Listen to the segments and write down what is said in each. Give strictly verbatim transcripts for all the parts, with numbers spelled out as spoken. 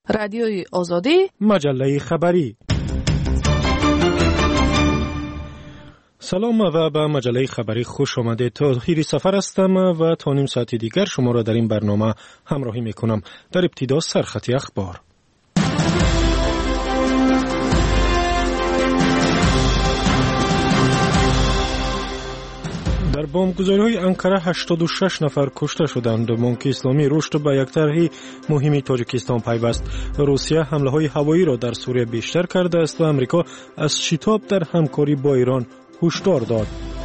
رادیوی آزادی، مجله خبری. سلام و به مجله خبری خوش آمده. طاهری سفر هستم و تا نیم ساعت دیگر شما را در این برنامه همراهی میکنم. در ابتدا سرخط اخبار. در بمبگذاری‌های انقره هشتاد و شش نفر کشته شدند. بانک اسلامی رشد به یک طرح مهمی تاجیکستان پیوست. روسیه حمله‌های هوایی را در سوریه بیشتر کرده است و آمریکا از شتاب در همکاری با ایران هشدار داد.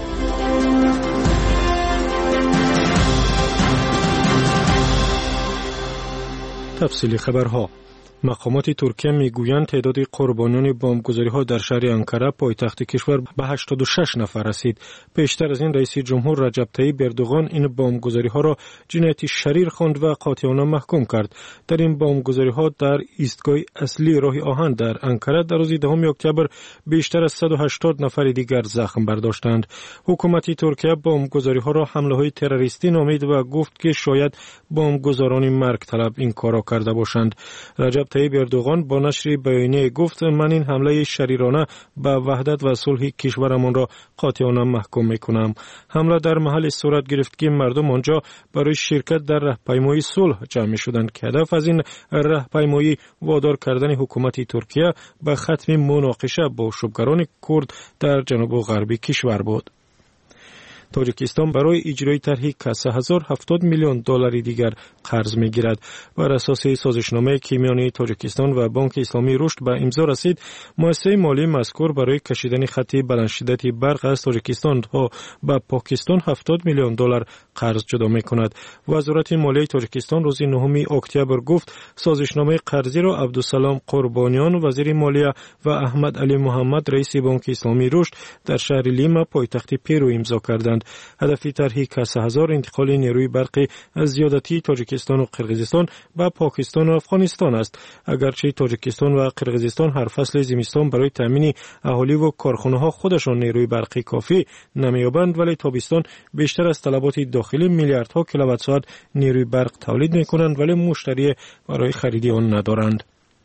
تفصیل خبرها. مقامات ترکیه میگویند تعداد قربانیان بمبگذاری‌ها در شهر انقره پایتخت کشور به هشتاد و شش نفر رسید. پیشتر از این رئیس جمهور رجب طیب اردوغان این بمبگذاری‌ها را جنایت شریر خواند و قاطعانه محکوم کرد. در این بمبگذاری‌ها در ایستگاه اصلی راه آهن در انقره در روز دهم اکتبر بیشتر از صد و هشتاد نفر دیگر زخم برداشتند. حکومت ترکیه بمبگذاری‌ها را حمله‌های تروریستی نامید و گفت که شاید بمبگذاران مرگ طلب این کارا کرده باشند. رجب طیب اردوغان با نشر بیانیه گفت من این حمله شریرانه به وحدت و صلح کشورمان را قاطعانه محکوم میکنم. حمله در محل صورت گرفت که مردم آنجا برای شرکت در راهپیمایی صلح جمع شدند که هدف از این راهپیمایی وادار کردن حکومت ترکیه به ختم مناقشه با شبگران کرد در جنوب و غربی کشور بود. تاجیکستان برای اجرای طرحی که سه هزار و هفتاد میلیون دلاری دیگر قرض میگیرد. بر اساس سازشنامه که میان تاجیکستان و بانک اسلامی رشد به امضا رسید، مؤسسه مالی مذکور برای کشیدن خط بلند شدت برق از تاجیکستان تا به پاکستان هفتاد میلیون دلار قرض جدا میکند. وزارت مالی تاجیکستان روز نهم اکتبر گفت سازشنامه قرضی را عبدالسلام قربانیان وزیر مالیه و احمد علی محمد رئیس بانک اسلامی رشد در شهر لیما پایتخت پرو امضا کردند. هدف طرحی که سه هزار انتقال نیروی برقی از زیادتی تاجیکستان و قرقیزستان به پاکستان و افغانستان است. اگرچه تاجیکستان و قرقیزستان هر فصل زمستان برای تامین اهالی و کارخانه ها خودشان نیروی برقی کافی نمیابند، ولی تابستان بیشتر از طلبات داخلی میلیاردها کیلووات ساعت نیروی برق تولید میکنند ولی مشتری برای خرید آن ندارند.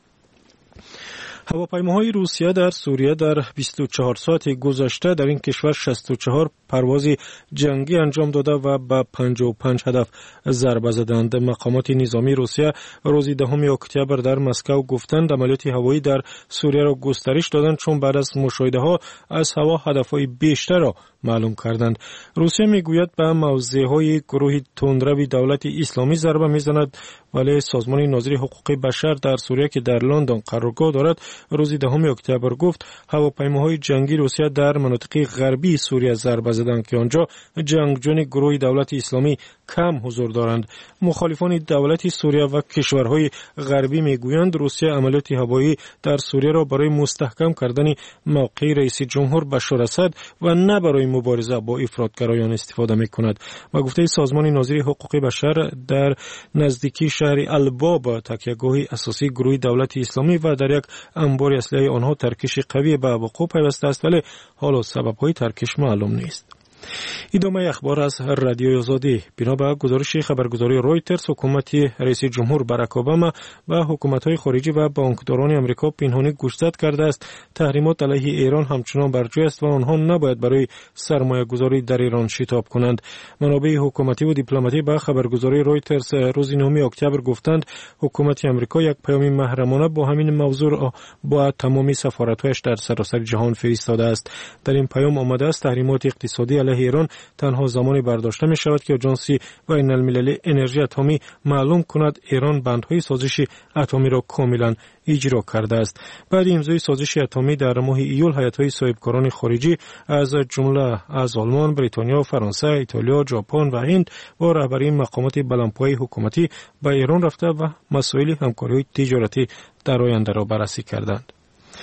هواپیماهای روسیه در سوریه در بیست و چهار ساعت گذشته در این کشور شصت و چهار پرواز جنگی انجام داده و به پنجاه و پنج هدف ضربه زدند. مقامات نظامی روسیه روز دهم اکتبر در مسکو گفتند عملیات هوایی در سوریه را گسترش دادند چون بعد از مشاهده‌ها از هوا هدف‌های بیشتر را معلوم کردند. روسیه میگوید به موضع‌های گروه تندرو دولت اسلامی ضربه میزند، ولی سازمان ناظر حقوق بشر در سوریه که در لندن قرارگاه دارد روز دهم اکتبر گفت هواپیماهای جنگی روسیه در مناطق غربی سوریه ضربه زدند که آنجا جنگجویان گروه دولت اسلامی کم حضور دارند. مخالفان دولت سوریه و کشورهای غربی میگویند روسیه عملیات هوایی در سوریه را برای مستحکم کردن موقع رئیس جمهور بشار اسد و نه برای مبارزه با افراطگرایان استفاده میکند. و گفته سازمان ناظر حقوق بشر در نزدیکی شهر الباب تکیهگاه اساسی گروه دولت اسلامی و در یک انبار اسلحه آنها ترکش قوی به وقوع پیوسته است، ولی حالا سبب‌های ترکش معلوم نیست. ادامه اخبار از رادیو آزادی. بنا به گزارش خبرگزاری رویترز، حکومت رئیس جمهور باراک اوباما و حکومت‌های خارجی و بانکداران آمریکا پنهانی گوشزد کرده است تحریمات علیه ایران همچنان بر جای است و آنها نباید برای سرمایه‌گذاری در ایران شتاب کنند. منابع حکومتی و دیپلماتی به خبرگزاری رویترز روز نهم اکتبر گفتند حکومت آمریکا یک پیام محرمانه با همین موضوع با تمامی سفارت‌هایش در سراسر جهان فرستاده است. در این پیام آمده است تحریمات اقتصادی علیه ایران تنها زمانی برداشته می شود که آژانس بین المللی انرژی اتمی معلوم کند ایران بندهای سازش اتمی را کاملا اجرا کرده است. بعد امضای سازش اتمی در ماه ایول هیئت‌های صاحبکاران خارجی از جمله از آلمان، بریتانیا، فرانسه، ایتالیا، ژاپن و هند با رهبری مقامات بلندپایه حکومتی به ایران رفته و مسائل همکاری تجارتی در آینده را بررسی کردند.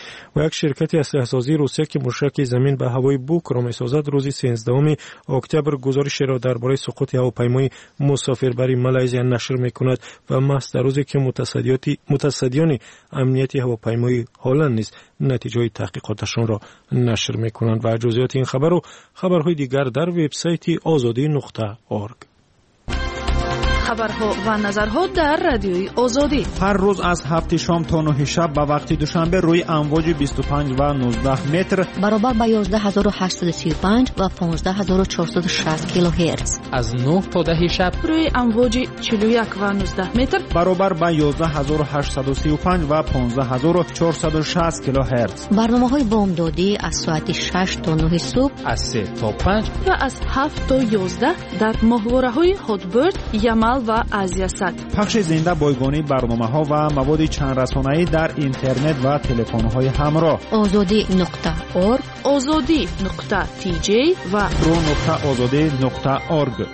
و یک شرکت اسلحه‌سازی روسیه که موشک زمین به هوای بوک را می‌سازد روز سیزدهم اکتبر گزارش را درباره سقوط هواپیمای مسافربری مالزی نشر می‌کند و محض در روزی که متصدیان امنیت هواپیمای هلند نیز نتیجه تحقیقاتشان را نشر می‌کنند. و جزئیات این خبر و خبرهای دیگر در وبسایت آزادی نقطه اورگ. خبرها و نظرها در رادیوی آزادی. هر روز از هفت شام تا نه شب به وقت دوشنبه روی امواج بیست و پنج و نوزده متر برابر با یازده هزار و هشتصد و سی و پنج و پانزده هزار و چهارصد و شصت کیلوهرتز. از نه تا ده شب روی امواج چهل و یک و نوزده متر برابر با یازده هزار و هشتصد و سی و پنج و پانزده هزار و چهارصد و شصت کیلوهرتز. برنامه‌های بامدادی از ساعت شش تا نه صبح، از سه تا پنج و از هفت تا یازده در ماهواره‌های هاتبرد، یمل و ازیاسد. پخش زنده بایگانی برنامه‌ها و مواد چند رسانه‌ای در اینترنت و تلفن‌های همراه. آزادی نقطه اورگ، آزادی نقطه تی جی و رو نقطه آزادی نقطه اورگ.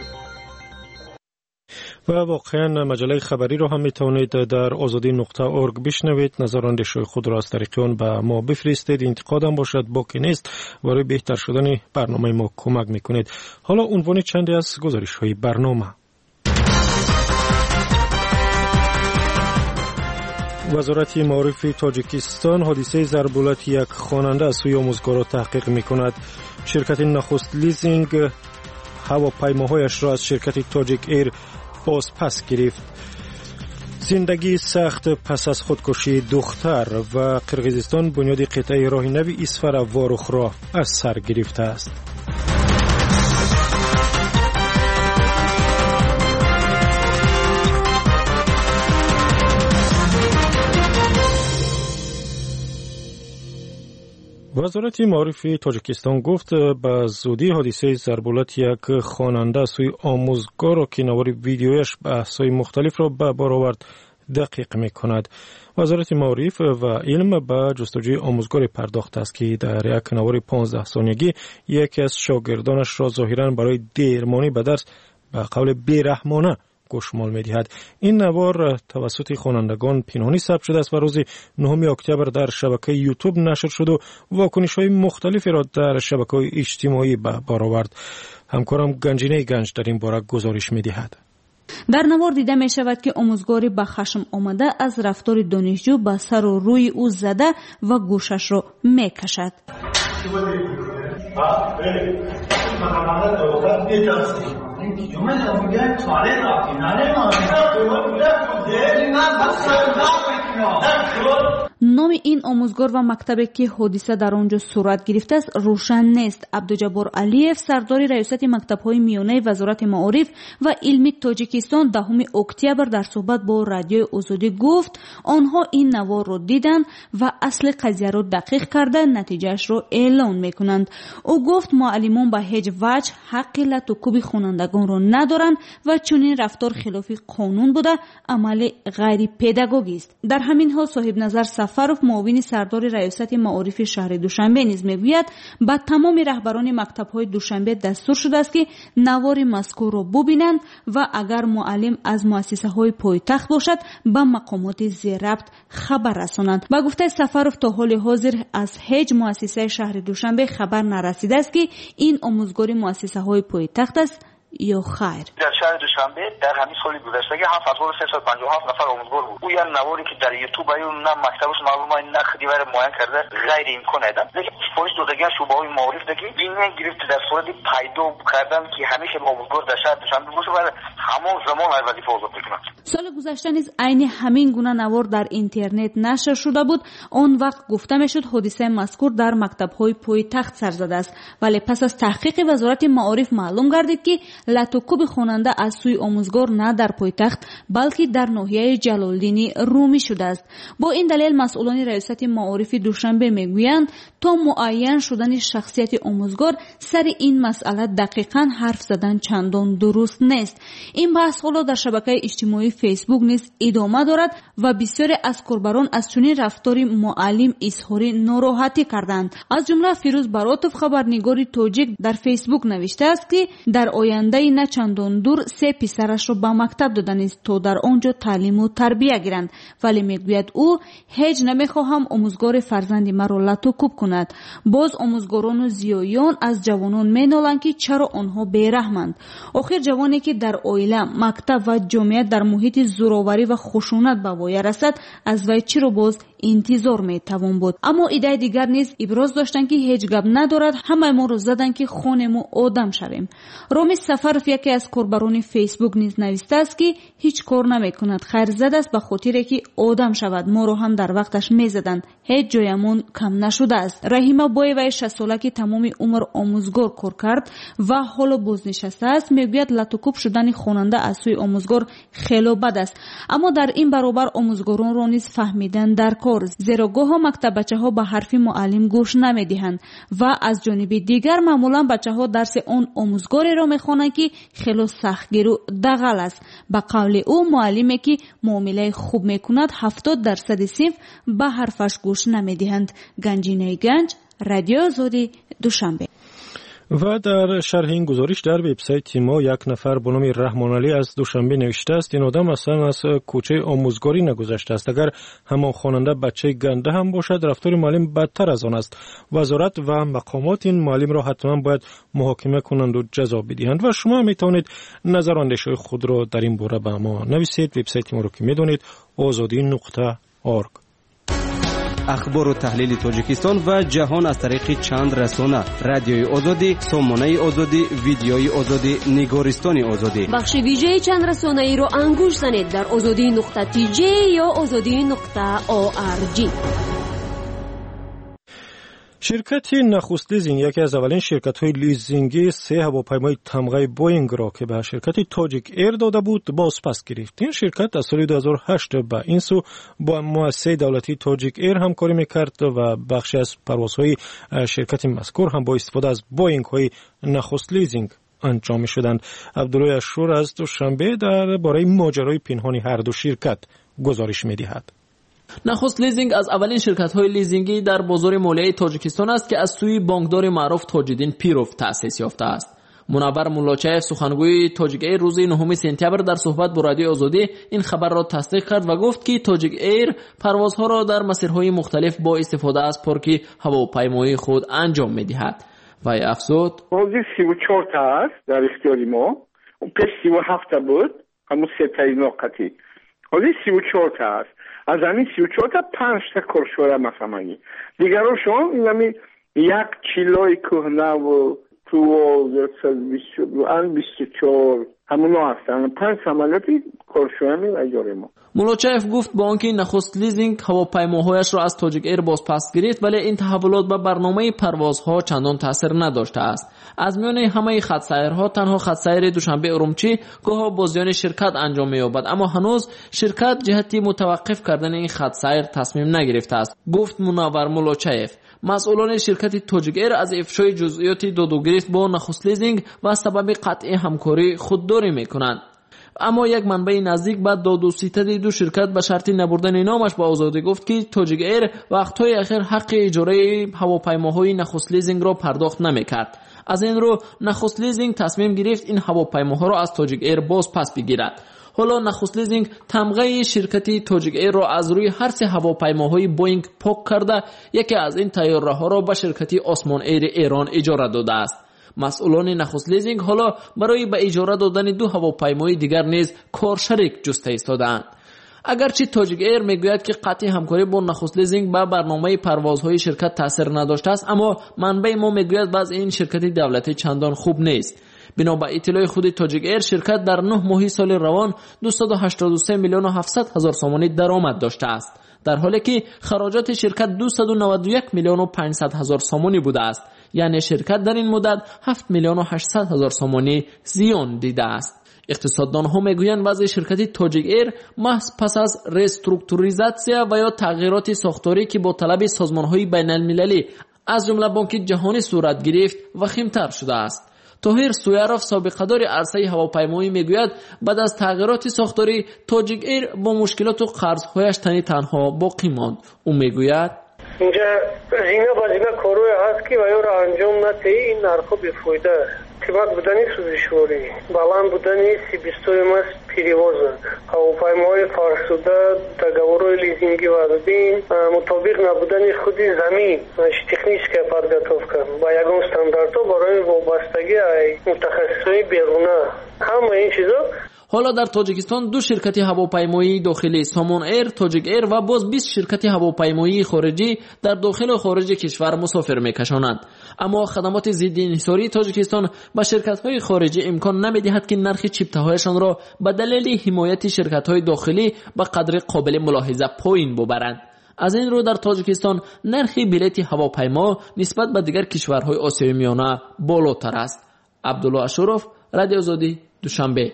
و واقعا مجله خبری رو هم میتونید در آزادی نقطه اورگ بشنوید. نظر اندیشه خود را از طریق آن به ما بفرستید. انتقادم باشد باکی نیست، برای بهتر شدن برنامه ما کمک میکنید. حالا عنوان چندی از گزارش های برنامه. وزارت معارف تاجیکستان حادثه ضربالت یک خواننده از سوی آموزگارا تحقیق میکند. شرکت نخست لیزینگ هواپیماهایش را از شرکت تاجیک ایر باز پس گرفت. زندگی سخت پس از خودکشی دختر و قرقیزستان بنیاد قطعه راه نوی اسفر وارخ را از سر گرفته است. وزارت معارف تاجیکستان گفت به زودی حادثه ضربالت یک خواننده سوی آموزگار را که نوار ویدیویش بحث‌های مختلف را به بار آورد دقیق می‌کند. وزارت معارف و علم به جستجوی آموزگار پرداخته است که در یک نوار پانزده ثانیه‌ای یکی از شاگردانش را ظاهراً برای دیرمانی به درس به قول بیرحمانه گوشمال می‌دهد. این نوار توسط خوانندگان پنهانی ثبت شده است و روز نهم اکتبر در شبکه یوتیوب نشر شد و واکنش‌های مختلفی را در شبکه‌های اجتماعی به بار آورد. همکارم گنجینه گنج در این باره گزارش می‌دهد. در نوار دیده می شود که آموزگاری به خشم آمده از رفتار دانشجو به سر و روی او زده و گوشش را می کشد. نام این آموزگار و مکتبی که حادثه در آنجا صورت گرفته است روشن نیست. عبدالجبار علیف سردار ریاست مکتب‌های میانه وزارت معارف و علم تاجیکستان دهم اکتبر در صحبت با رادیوی آزادی گفت آنها این نوار را دیدند و اصل قضیه را دقیق کرده نتیجهش را اعلان میکنند. او گفت معلمان به هیچ وجه حق لط و کوب خوانندگان را ندارند و چنین رفتار خلاف قانون بوده عمل غیر پداگوژیک است. در همین حال صاحب نظر سفروف معاون سردار ریاست معارف شهر دوشنبه نیز میگوید با تمام رهبران مکتب‌های دوشنبه دستور شده است که نوار مذکور را ببینند و اگر معلم از مؤسسه‌های پایتخت باشد به مقامات زیرربط خبر رسانند. با گفته سفروف تا حال حاضر از هیچ مؤسسه شهر دوشنبه خبر نرسیده است که این آموزگاری مؤسسه‌های پایتخت است یا خیر. در شهر دوشنبه در همین سال گذشته هفت هزار و سیصد و پنجاه و هفت نفر آموزگار بود. او یعنی نواری که در یوتیوب ایو نه مکتبش معلومه نه خدیوار معین کرده غیر امکان است. لیکن پلیس دادگاه شعبه‌های معارف دیگه بینه گرفت در صورت پیدا کردن که همیشه آموزگار در شهر دوشنبه باشه و همون زمان از وظیفه آزاد بکنه. سال گذشته نیز عین همین گونه نوار در اینترنت نشر شده بود. آن وقت گفته میشد حادثه مذکور در مکتب‌های پایتخت سر زده است، ولی پس از تحقیق وزارت معارف معلوم گردید که لطوکوب خواننده از سوی آموزگار نه در پایتخت بلکه در ناحیه جلالدین رومی شده است. با این دلیل مسئولان ریاست معارف دوشنبه میگویند تا معین شدن شخصیت آموزگار سر این مسئله دقیقاً حرف زدن چندان درست نیست. این بحث حالا در شبکه اجتماعی فیسبوک نیز ادامه دارد و بسیاری از کاربران از چنین رفتار معلم اظهار ناراحتی کردند. از جمله فیروز براتوف خبرنگار تاجیک در فیسبوک نوشته است که در آینده نه چندان دور سه پسرش را به مکتب دادن است تا در آنجا تعلیم و تربیت گیرند، ولی میگوید او هیچ نمیخواهم آموزگار فرزند مرا لط و کوب کند. باز آموزگاران و زیایان از جوانان مینالند که چرا آنها بیرحمند. آخر جوانی که در آینده oila, мактаб ва ҷомеат дар муҳити зӯроварӣ ва хушунат ба воя расад, аз вай чиро боз интизор метавон буд. аммо идеяи дигар низ иброз доштанд ки ҳеҷ гап надорад, ҳамаи моро заданд ки хонему одам шавем. ромиз сафаров яке аз корбарони фейсбук низ навистааст ки ҳеҷ кор намекунад, хайрзад аст ба хотире ки одам шавад, моро ҳам дар вақташ мезаданд, ҳеҷ ҷоямон кам нашудааст. раҳима боеваи шастсола ки тамоми умр омӯзгор кор кард ва ҳоло бознишастааст, мегӯяд латукуб шудани хонанда аз сӯи омӯзгор хело бад аст. аммо дар ин баробар омӯзгоронро низ фаҳмидан дар кор, зеро гоҳо мактаббачаҳо ба ҳарфи муаллим гӯш намедиҳанд ва аз ҷониби дигар маъмулан бачаҳо дарси он омӯзгореро мехонанд ки хело сахтгиру дағал аст. ба қавли ӯ, муаллиме ки муомилаи хуб мекунад ҳафтод дарсади синф ба ҳарфаш гӯш намедиҳанд. ганҷинаи ганҷ, радиои озодӣ, душанбе. و در شرح این گزارش در وبسایت ما یک نفر به نام رحمان علی از دوشنبه نوشته است این آدم اصلا از کوچه آموزگاری نگذشته است. اگر همان خواننده بچه گنده هم باشد رفتار معلم بدتر از آن است. وزارت و مقامات این معلم را حتما باید محاکمه کنند و جزا بدهند. و شما می توانید نظر و اندیشه خود را در این باره به ما نویسید. وبسایت ما را که می دانید آزادی نقطه اورگ. اخبار و تحلیل تاجیکستان و جهان از طریق چند رسانه: رادیوی آزادی، سامانه آزادی، ویدیوی آزادی، نگارستان آزادی. بخش ویژه چند رسانه ای رو انگوش زنید در آزادی نقطه تی جی یا آزادی نقطه او آر جی. شرکت نخست لیزینگ یکی از اولین شرکت‌های لیزینگی سه هواپیمای تمغه بوینگ را که به شرکت تاجیک ایر داده بود بازپس گرفت. این شرکت از سال دو هزار و هشت به این سو با مؤسسه دولتی تاجیک ایر همکاری می‌کرد و بخشی از پروازهای شرکت مذکور هم با استفاده از بوینگ‌های نخست لیزینگ انجام می‌شدند. عبدالله اشور از دوشنبه درباره ماجرای پنهانی هر دو شرکت گزارش می‌دهد. نخست لیزینگ از اولین شرکت‌های لیزینگی در بازار مالیه تاجیکستان است که از سوی بانکدار معروف تاجدین پیروف تأسیس یافته است. منور مولاچایف سخنگوی تاجیک ایر روز نهم سپتامبر در صحبت با رادیو آزادی این خبر را تصدیق کرد و گفت که تاجیک ایر پروازها را در مسیرهای مختلف با استفاده از پارک هواپیمایی خود انجام می‌دهد. و افزود: حدود سی و چهار تا است در اختیار ما. پیش سی و هفت بود، همون سه تا نوقتی. حدود سی و چهار تا است. از همین سی و چهار تا پنج تا کارشوار مفهمانی دیگرشون این همین یک چیلای کهنه و تو و بیست و چهار همونا هستن. پنج سمالتی کارشوار می اجاره ما. مولاچایف گفت با آنکه نخست لیزینگ هواپیماهایش را از تاجیک ایر بازپس گرفت ولی این تحولات به برنامه پروازها چندان تاثیر نداشته است. از میان همه خط سیرها تنها خط سیر دوشنبه ارومچی گاه با زیان شرکت انجام می‌یابد، اما هنوز شرکت جهتی متوقف کردن این خط سیر تصمیم نگرفته است، گفت منور مولاچایف. مسئولان شرکت تاجیک ایر از افشای جزئیات دادوگریفت با نخست لیزینگ و سبب قطع همکاری خودداری می‌کنند. اما یک منبع نزدیک به داد و ستد دو شرکت به شرط نبردن نامش به آزادی گفت که تاجیک ایر وقت‌های اخیر حق اجاره هواپیماهای نخست لیزینگ را پرداخت نمی‌کرد. از این رو نخست لیزینگ تصمیم گرفت این هواپیماها را از تاجیک ایر باز پس بگیرد. حالا نخست لیزینگ تمغه شرکتی تاجیک ایر را از روی هر سه هواپیماهای بوینگ پاک کرده یکی از این طیاره‌ها را به شرکتی آسمان ایر ایران اجاره داده است. مسئولان نخست لیزینگ حالا برای به اجاره دادن دو هواپیمای دیگر نیز کارشریک جسته ایستاده‌اند. اگرچه تاجیک ایر میگوید که قطع همکاری با نخست لیزینگ به برنامه پروازهای شرکت تاثیر نداشته است، اما منبع ما میگوید بعض این شرکت دولتی چندان خوب نیست. بنا به اطلاع خود تاجیک ایر شرکت در نه ماه سال روان دویست و هشتاد و سه میلیون و هفتصد هزار سومانی درآمد داشته است، در حالی که خراجات شرکت دویست و نود و یک میلیون و پانصد هزار سومانی بوده است. یعنی شرکت در این مدت هفت میلیون و هشتصد هزار سومانی زیان دیده است. اقتصاددان ها میگویند وضع شرکت تاجیک ایر محض پس از ریسترکتوریزاسیا و یا تغییرات ساختاری که با طلب سازمان های بین المللی از جمله بانک جهانی صورت گرفت وخیمتر شده است. طاهر سویاروف سابقه‌دار عرصه هواپیمایی میگوید بعد از تغییرات ساختاری تاجیک ایر با مشکلات و قرض‌هایش تنی تنها باقی ماند. او میگوید اینجا زینه بازیگه کاروی هست که و یا را انجام نتی این نرخو بیفایده تیمک بودنی سوزشواری بلند بودنی سی بیستوی ماست پیریوازه هواپیماهای فرسوده договорهای لیزینگی و دادین مطابق نبودن خودی زمین تکنیسکه подготовка با یگان ستانداردها برای وابستگی متخصصای بیرونه همه این چیزا حالا در تاجیکستان دو شرکت هواپیمایی داخلی سامان ایر، تاجیک ایر و باز بیست شرکت هواپیمایی خارجی در داخل و خارج کشور مسافر میکشانند. اما خدمات ضد انحصاری تاجیکستان به شرکت‌های خارجی امکان نمی‌دهد که نرخ چیپته‌هایشان را به دلیل حمایت شرکت‌های داخلی به قدر قابل ملاحظه پایین ببرند. از این رو در تاجیکستان نرخ بلیط هواپیما نسبت به دیگر کشورهای آسیای میانه بالاتر است. عبدالله اشرف، رادیو آزادی، دوشنبه.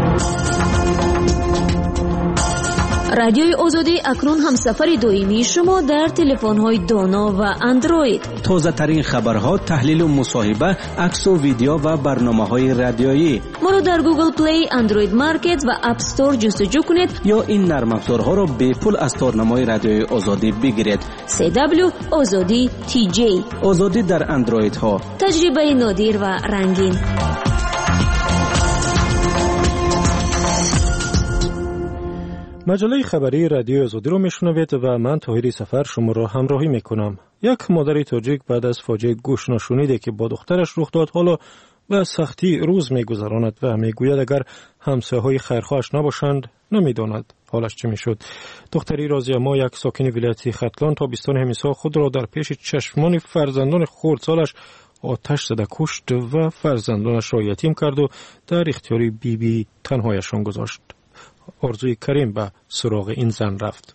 رادیوی آزادی اکنون همسفر دائمی شما در تلفن‌های دانا و اندروید. تازه ترین خبرها، تحلیل و مصاحبه، عکس و ویدیو و برنامه‌های رادیویی. ما را در گوگل پلی، اندروید مارکت و اپ استور جستجو کنید یا این نرم افزارها را به پول از تارنمای رادیوی آزادی بگیرید. سی دبلیو آزادی تی جی. آزادی در اندروید ها. تجربه نادر و رنگین. مجله خبری رادیو آزادی رو میشنوید و من طاهری سفر شما را همراهی میکنم. یک مادر تاجیک بعد از فاجعه گوش نشنیده که با دخترش رخ داد حالا به سختی روز میگذراند و میگوید اگر همسایه‌های خیرخواهش نباشند نمیداند حالش چه میشد. دختری رازی ما، یک ساکن ولایت ختلان، تابستان امسال خود را در پیش چشمان فرزندان خردسالش آتش زده کشت و فرزندانش را یتیم کرد و در اختیار بی بی تنهایشان گذاشت. آرزوی کریم به سراغ این زن رفت.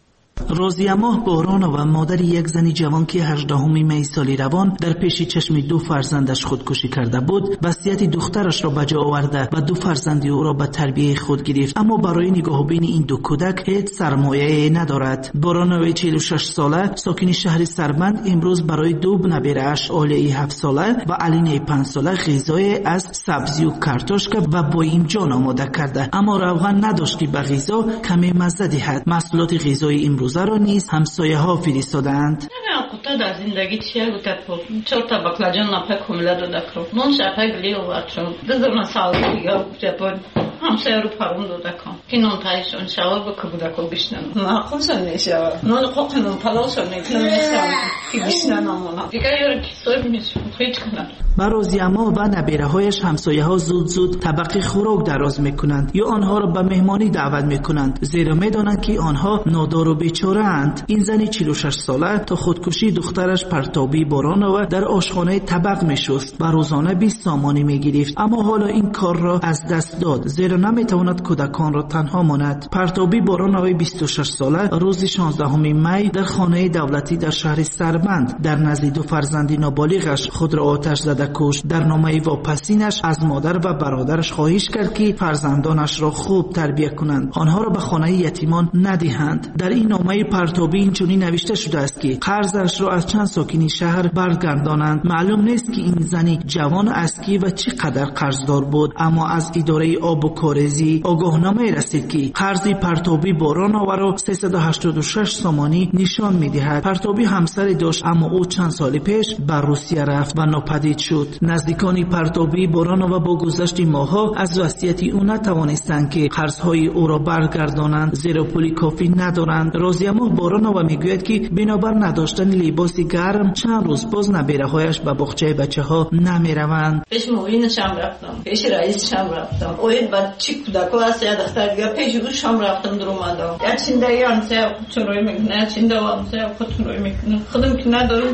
رازیه ماه بارانова مادر یک زن جوان که هجدهم می سال روان در پیش چشم دو فرزندش خودکشی کرده بود، وصیت دخترش را به جا آورده و دو فرزند او را به تربیت خود گرفت. اما برای نگاه بین این دو کودک هیچ سرمایه ندارد. بارانova چهل و شش ساله ساکن شهر سربند امروز برای دو نوه‌اش آلیه هفت ساله و علینه پنج ساله غذای از سبزی و کارتوشکا و بایمجان آماده کرده، اما روغن نداشت که به غذا کمی مزه دهد. محصولات غذایی امروز را نیز همسایه ها فرستادند. قطعه در زندگی چیه گوته پو چهار تا بکلاجان نپک کمله داده کرو نون شپک لیو واترو دزرنا سالی دیگه جپون همسایه رو پرون داده کن که نون تایشون شوار بکه بوده که بشنن نه خوشن نیشه نون قوق نون پلاشون نیکنه نیستم که بشنن امونا دیگه یاره کسای میشه خیچ کنن. برازی اما و نبیره هایش همسایه ها زود زود طبق خوراک دراز میکنند یا آنها را به مهمانی دعوت میکنند، زیرا میدانند که آنها نادار و بیچاره اند. این زنی چهل و شش ساله تا خودکشی دخترش پرتابی بارانova در آشخانه طبق میشست و روزانه بیست سامانی میگرفت، اما حالا این کار را از دست داد زیرا نمیتواند کودکان را تنها ماند. پرتابی بارانova بیست و شش ساله روز شانزدهم می در خانه دولتی در شهر سربند در نزد دو فرزند نابالغش خود را آتش زده کشت. در نامه واپسینش از مادر و برادرش خواهش کرد که فرزندانش را خوب تربیت کنند، آنها را به خانه یتیمان ندهند. در این نامه پرتابی اینچنین نوشته شده است که قرضش را از چند ساکنی شهر برگردانند. معلوم نیست که این زنی جوان است که و چقدر قرضدار بود، اما از اداره آب و کارزی آگاهنامه رسید که قرض پرتابی بارانova را سیصد و هشتاد و شش سامانی نشان میدهد. پرتابی همسری داشت اما او چند سال پیش به روسیه رفت و ناپدید شد. نزدیکان پرتابی بارانova با گذشت ماه‌ها از وصیت او نتوانستند که قرضهای او را برگردانند زیرا پولی کافی ندارند. رازی ماه بارانova میگوید که بنابر نداشتن لباس گرم چند روز باز نبیره‌هایش به باغچه بچه‌ها نمیروند. پیش موینشم رفتم، پیش رئیسشم رفتم، اوید بعد چی کودک‌ها هست یا دختر دیگه پیش روشم رفتم در اومدم. یا چین دیگه همسایه خودتون روی میکنه، چین دیگه همسایه خودتون روی میکنه، خودم که ندارم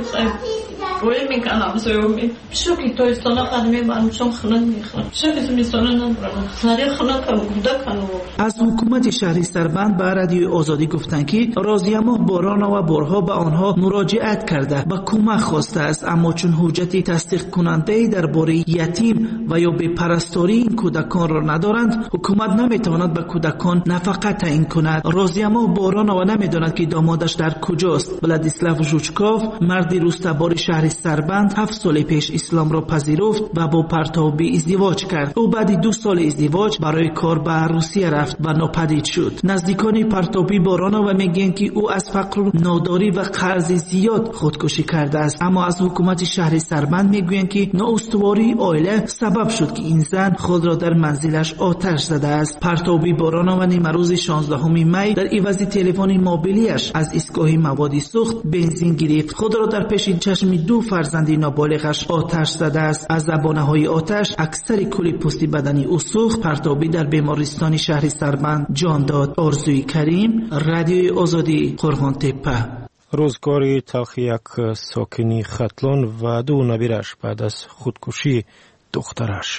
روی میکنم سومی. شو که تویستانه قدمی برمشم خلق میخوام. شو که تویستانه نبرم. سری خلق کنم کودک کنم. از حکومت شهری سربند به رادیو آزادی گفتند که رازی ماه بارانova بارها به آنها مراجعت کرده و کمک خواسته است، اما چون حجتی تصدیق کننده درباره یتیم و یا به پرستاری این کودکان را ندارند، حکومت نمیتواند به کودکان نفقه تعیین کند. رازی ماه بارانova نمیداند که دامادش در کجاست. ولادیسلاو ژوچکوف مردی روستابار شهر سربند هفت سال پیش اسلام را پذیرفت و با پرتابی ازدواج کرد. او بعد دو سال ازدواج برای کار به روسیه رفت و ناپدید شد. نزدیکان پرتابی بارانova میگویند که او از فقر، ناداری و قرض زیاد خودکشی کرده است، اما از حکومت شهر سربند میگویند که نااستواری عائله سبب شد که این زن خود را در منزلش آتش زده است. پرتابی بارانova نیمه روز شانزدهم می در عوض تلفن موبیلیش از ایستگاه مواد سوخت بنزین گرفت، خود را در پیش چشم چشم دو فرزند نابالغش آتش زده است. از زبانه‌های آتش اکثر کل پوستی بدنی او سوخت. پرتابی در بیمارستان شهر سربند جان داد. آرزوی کریم، رادیوی آزادی، قرغان تپه. روزگاری تلخ یک ساکنی ختلان و دو نبیرش بعد از خودکشی دخترش.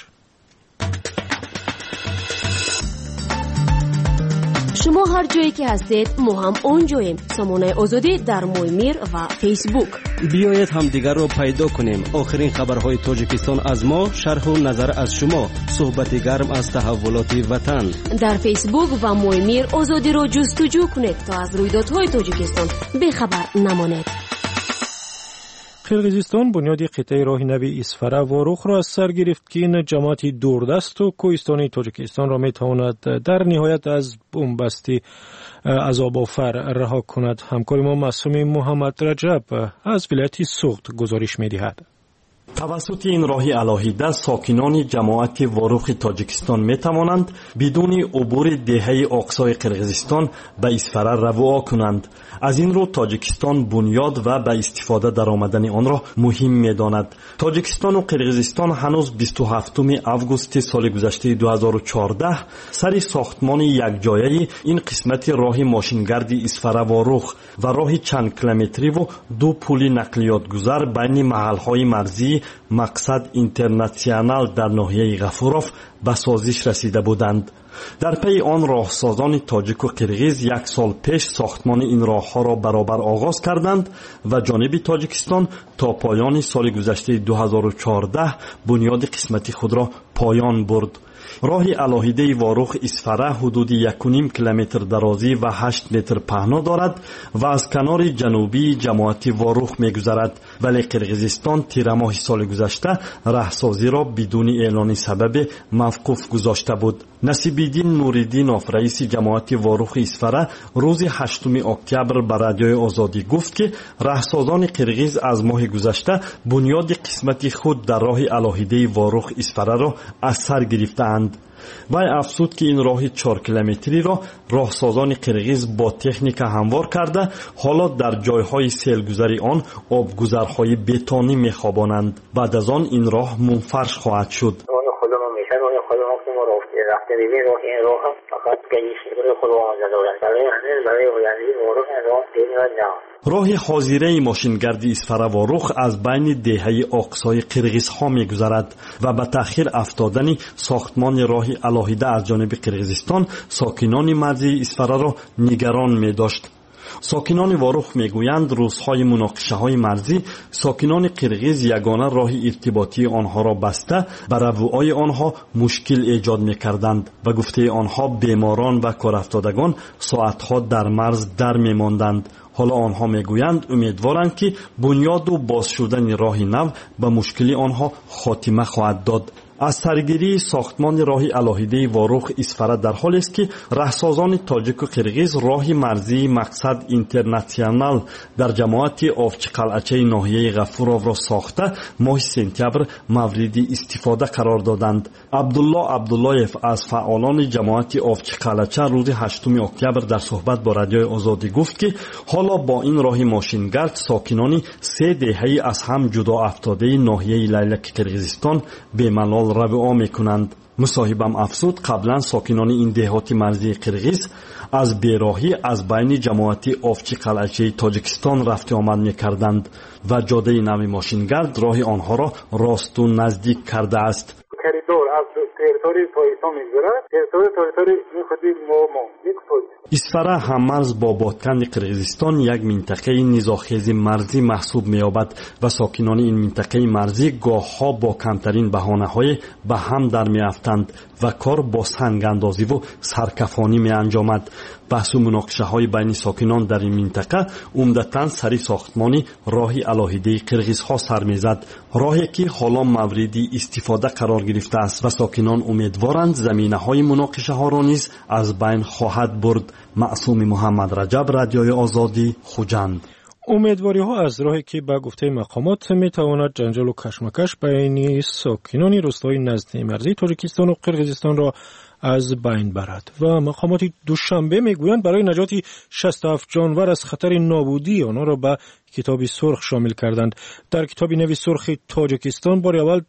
شما هر جایی که هستید ما هم اونجاییم. سامانه آزادی در مویمیر و فیسبوک. بیایید هم دیگر رو پیدا کنیم. آخرین خبرهای تاجیکستان از ما، شرح و نظر از شما، صحبت گرم از تحولات وطن. در فیسبوک و مویمیر آزادی رو جستجو کنید تا از رویدادهای تاجیکستان بخبر نمانید. قرقیزستان بنیاد قطعه راه نوی اسفره و رخ را از سر گرفت که این جماعتی دوردست و کوهستانی تاجیکستان را میتواند در نهایت از بنبستی عذاب آفر رها کند. همکار ما معصوم محمد رجب از ولایت سوخت گزارش میدهد. توسط این راه الهیده ساکنان جماعت واروخ تاجیکستان می توانند بدون عبور دهه اقصای قرقیزستان به اسفره روا کنند. از این رو تاجیکستان بنیاد و به استفاده در آمدن آن را مهم می داند. تاجیکستان و قرقیزستان هنوز بیست و هفتم آگوست سال گذشته دو هزار و چهارده سر ساختمان یک جایه این قسمت راه ماشینگردی اسفره واروخ و راه چند کیلومتری و دو پل نقلیات گذر بین محلهای مرزی مقصد اینترنشنال در ناحیه غفوروف به سازش رسیده بودند. در پی آن راهسازان تاجیک و قرقیز یک سال پیش ساختمان این راهها را برابر آغاز کردند و جانب تاجیکستان تا پایان سال گذشته دو هزار و چهارده بنیاد قسمتی خود را پایان برد. راه الهیده واروخ اسفره حدود یک و نیم کیلومتر درازی و هشت متر پهنا دارد و از کنار جنوبی جماعت واروخ می‌گذرد، ولی قرقیزستان تیر ماه سال گذشته راهسازی را بدون اعلان سبب موقوف گذاشته بود. نصیب‌الدین نوری‌دینوف رئیس جماعت واروخ اسفره روز هشتم اکتبر به رادیوی آزادی گفت که راهسازان قرقیز از ماه گذشته بنیاد قسمت خود در راه الهیده واروخ اسفره را از سر گرفتند. وی افزود که این راه چهار کیلومتری را راهسازان قرقیز با تکنیک هموار کرده حالا در جایهای سیلگذری آن آبگذرهای بتونی میخوابانند. بعد از آن این راه منفرش خواهد شد. رفته ببین راه این راه هم فقط گلیش خود آمده دارد برای هنوز برای آینده واروخ این راه دینی نه. راه حاضره ماشینگردی اسفره واروخ از بین دهه اقصای قرقیز ها می گذرد و به تأخیر افتادن ساختمان راه الهیده از جانب قرقیزستان ساکنان مرزی اسفره را نگران می داشت. ساکنان واروخ میگویند روزهای مناقشه های مرزی ساکنان قرقیز یگانه راه ارتباطی آنها را بسته بر رفوهای آنها مشکل ایجاد میکردند و گفته آنها بیماران و کارافتادگان ساعتها در مرز در میماندند. حالا آنها میگویند امیدوارند که بنیاد و باز شدن راه نو به مشکل آنها خاتمه خواهد داد. از سرگیری ساختمان راه الهیده واروخ اسفره در حالی است که راهسازان تاجیک و قرقیز راه مرزی مقصد اینترنشنال در جماعت آفچی قلعچه ناحیه غفورov را ساخته ماه سپتامبر مورد استفاده قرار دادند. عبدالله عبداللهیف از فعالان جماعت آفچی قلعچه روز هشتم اکتبر در صحبت با رادیوی آزادی گفت که حالا با این راه ماشینگرد ساکنان سه دهه از هم جدا افتاده ناحیه لیلک قرقیزستان به ملال رفع میکنند. مصاحبم افزود قبلا ساکنان این دهات مرزی قرقیز از بیراهی از بین جماعت آفچی قلعچه تاجیکستان رفت آمد میکردند و جاده نوی ماشینگرد راه آنها را راست و نزدیک کرده است. تریتور از تریتوری پایستان میگذرد، تریتوری تریتوری میخوادی مومو اسفره هممرز با بادکند قرقیزستان یک منطقه نزاخیز مرزی محسوب می‌یابد و ساکنان این منطقه مرزی گاه‌ها با کمترین بهانه‌های به هم در می‌افتند و کار با سنگ اندازی و سرکفانی می‌انجامد. بحث و مناقشه‌های بین ساکنان در این منطقه عمدتاً سر ساختمان راه الهیده قرقیزها سر می‌زد، راهی که حالا مورد استفاده قرار گرفته است و ساکنان امیدوارند زمینه‌های مناقشه‌ها را نیز از بین خواهد برد. معصوم محمد رجب، رادیوی آزادی، خوجند. امیدواری ها از راهی که به گفته مقامات می تواند جنجال و کشمکش بین ساکنان روستای نزدیک مرزی تاجیکستان و قرقیزستان را از بین برد. و مقامات دوشنبه میگویند برای نجات شصت و هفت جانور از خطر نابودی آنها را به کتاب سرخ شامل کردند. در کتاب نوی سرخ تاجیکستان بار اول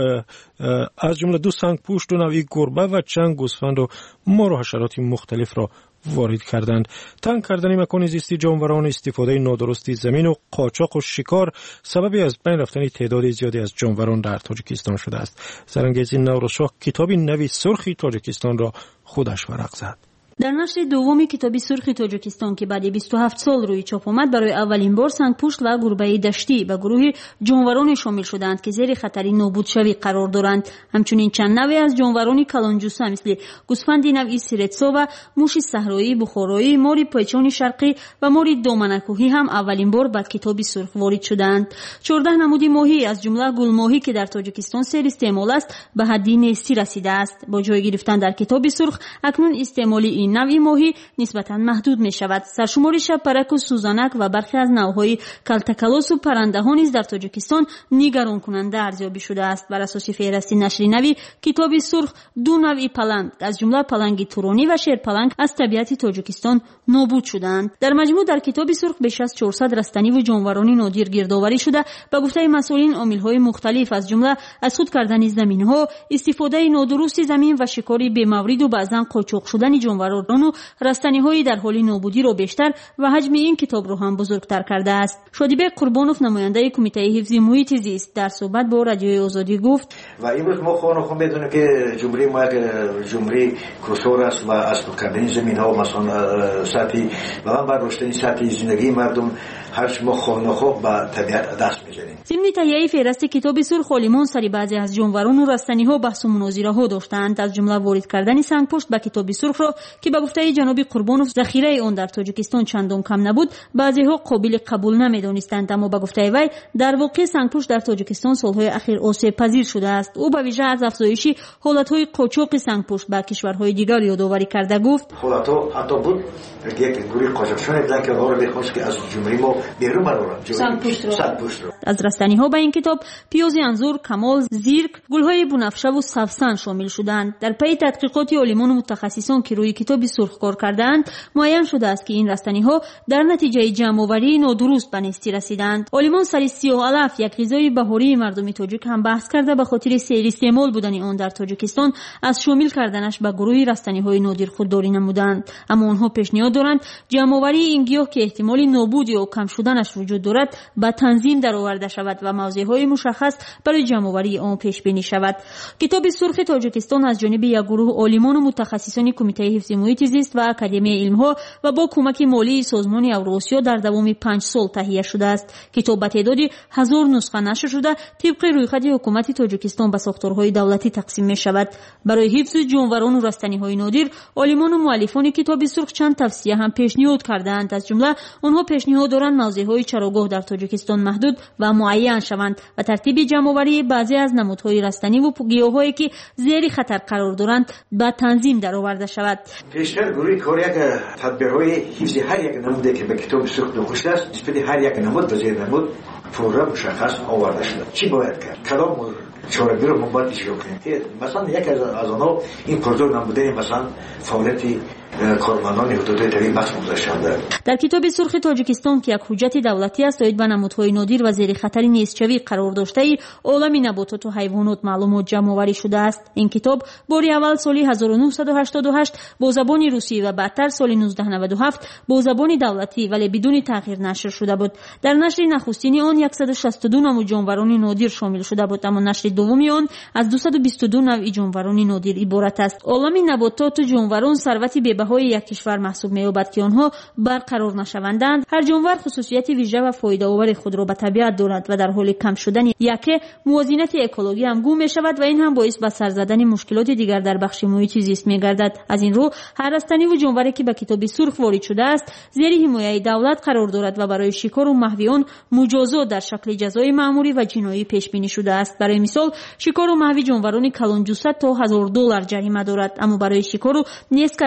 از جمله دو سنگ پوشت و نوعی گربه و چند گوسفند و مار و حشرات مختلف را وارد کردند. تنگ کردن مکان زیستی جانوران، استفاده نادرستی زمین و قاچاق و شکار سبب از بین رفتن تعداد زیادی از جانوران در تاجیکستان شده است. سرانگیزی نوروزشاه کتاب نوی سرخ تاجیکستان را خودش ورق زد. در نشر دومی کتابی سرخ تاجیکستان که بعد بیست و هفت سال روی چاپ آمد، برای اولین بار سنگپوشت و گربه دشتی به گروه جانوران شامل شدند که زیر خطر نابود شوی قرار دارند. همچنین چند نوع از جانوران کلانجوسه مثل گوسفند نوعی سیرتسو و موش صحرایی، بخارایی، ماری پیچان شرقی و ماری دامنکوهی هم اولین بار به کتابی سرخ وارد شدند. چهارده نمودی ماهی از جمله گل ماهی که در تاجیکستان سیر استعمال است به حد نیستی رسیده است. با جای گرفتن در کتابی سرخ اکنون استعمال نوعی ماهی نسبتاً محدود می شود. سرشماری شبپرک و سوزانک و برخی از نوعهای کلتکلوس و پرنده ها نیز در تاجیکستان نگران کننده ارزیابی شده است. بر اساس فهرست نشر نوی کتاب سرخ، دو نوع پلنگ از جمله پلنگ تورانی و شیرپلنگ از طبیعت تاجیکستان نابود شدند. در مجموع در کتاب سرخ بیش از چهارصد رستنی و جانوران نادر گردآوری شده. به گفته مسئولین عامل‌های مختلف از جمله از خود کردن زمین‌ها، استفاده نادرست زمین و شکار بی‌مورد و بعضاً قاچاق شدن جانوران و رستنی‌های در حال نابودی را بیشتر و حجم این کتاب را هم بزرگتر کرده است. شادیبek قربانوف نماینده کمیته حفظ محیط زیست در صحبت با رادیوی آزادی گفت و امروز ما خواهان خود می‌دونیم که جمهوری ما جمهوری کروسور است و اصلاح کردن زمین‌ها و مثلا سطحی و بر رشد سطح زندگی مردم هر ما خواهان خود به طبیعت دست می‌زنیم. ضمن تهیه فهرست کتاب سرخ، عالمان سر بعضی از جانوران و رستنی‌ها بحث و مناظره‌ها داشتند. از جمله وارد کردن سنگپشت به کتاب سرخ را که به گفته جناب قربانوف ذخیره آن در تاجیکستان چندان کم نبود، بعضی‌ها قابل قبول نمی‌دانستند، اما به گفته وی در واقع سنگپشت در تاجیکستان سال‌های اخیر آسیب پذیر شده است. او به ویژه از افزایش حالت‌های قاچاق سنگپشت به کشورهای دیگر یادآوری کرده گفت حالت‌ها حتی بود یک گروه قاچاقچیان که وارد خواست که از جمهوری ما بیرون برآورد سنگپشت را. از رستنی‌ها به این کتاب پیاز انظور، کمال، زیرک، گل‌های بنفشه و سبزن شامل شدند. در پی تحقیقات عالمان و متخصصان که روی کتاب سرخ کار کردند، معین شده است که این رستنی‌ها در نتیجه جمع‌آوری نادرست به نیستی رسیدند. عالمان سر سیاه علف، یک غذای بهاری مردم تاجیک هم بحث کرده به خاطر سیر استعمال بودن آن در تاجیکستان از شامل کردنش به گروه رستنی‌های نادر خودداری نمودند. اما آنها پیشنهاد دارند جمع‌آوری این گیاه که احتمال نابود یا کم شدنش وجود دارد به تنظیم درآورده شود و موضع‌های مشخص برای جمع‌آوری آن پیش بینی شود. کتاب سرخ تاجیکستان از جانب یک گروه عالمان و متخصصان کمیته حفظ محیط زیست و اکادمی علم‌ها و با کمک مالی سازمان اوراسیا در دوام پنج سال تهیه شده است. کتاب به تعداد هزار نسخه نشر شده طبق رویخط حکومت تاجیکستان به ساختارهای دولتی تقسیم می شود. برای حفظ جانوران و رستنی‌های نادر، عالمان و مؤلفان کتاب سرخ چند توصیه هم پیشنهاد کردند. از جمله آنها پیشنهاد دارند موضع‌های چراگاه در تاجیکستان محدود و معین شوند و ترتیب جمع‌آوری بعضی از نمودهای رستنی و گیاهایی که زیر خطر قرار دارند به تنظیم درآورده شود. پیشتر گروهی کار یک تدبیرهای حفظ هر یک نموده که به کتاب سرخ نوشته است نسبت هر یک نمود به زیر نمود پروگرام مشخص آورده شده. چی باید کرد؟ کدام چاره‌ای رو ما باید اجرا کنیم؟ مثلا یک از از آنها این پروژه نموده مثلا فعالیتی کارمندان حدود طبیعی بحث گذاشتند. در کتاب سرخ تاجیکستان که یک حجت دولتی است آید به نمودهای نادر و زیر خطر نیست‌شوی قرار داشته ای عالم نباتات و حیوانات معلومات جمع‌آوری شده است. این کتاب باری اول سال هزار و نهصد و هشتاد و هشت با زبان روسی و بعدتر سال نوزده نود و هفت با زبان دولتی ولی بدون تغییر نشر شده بود. در نشر نخستین آن صد و شصت و دو نوع جانوران نادر شامل شده بود، اما نشر دوم آن از دویست و بیست و دو نوع جانوران نادر عبارت است. عالم نباتات و جانوران ثروتی های یک کشور محسوب می‌یابد که آنها برقرار نشوندند. هر جانور خصوصیت ویژه و فایده آور خود را به طبیعت دارد و در حال کم شدن یکه موازنه اکولوژی هم گم می‌شود و این هم باعث به سر زدن مشکلات دیگر در بخش محیط زیست می‌گردد. از این رو هر رستنی و جانوری که به کتاب سرخ وارد شده است زیر حمایت دولت قرار دارد و برای شکار و محو آن مجازات در شکل جزای مأموری و جنایی پیش بینی شده است. برای مثال شکار و محو جانوران کلانجوسه تا هزار دلار جریمه دارد، اما برای شکار و نیست کردن دو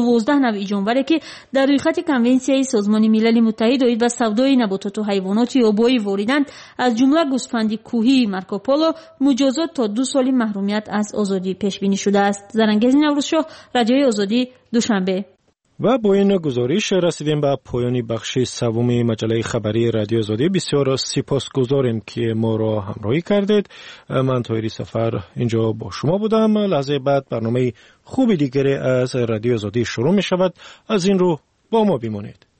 دوازده نوع جانوره که در ریخت کنونسیای سازمان ملل متحد و سودای نباتات و حیوانات یابایی واردند، از جمله گوسفند کوهی مارکوپولو مجازات تا دو سال محرومیت از آزادی پیش بینی شده است. زرنگزی نوروزشاه، رادیوی آزادی، دوشنبه. و با این گزارش رسیدیم به پایان بخش سوم مجله خبری رادیو آزادی. بسیار سپاسگزاریم که ما را همراهی کردید. من طاهری سفر اینجا با شما بودم. لحظه بعد برنامه خوب دیگری از رادیو آزادی شروع می شود. از این رو با ما بمانید.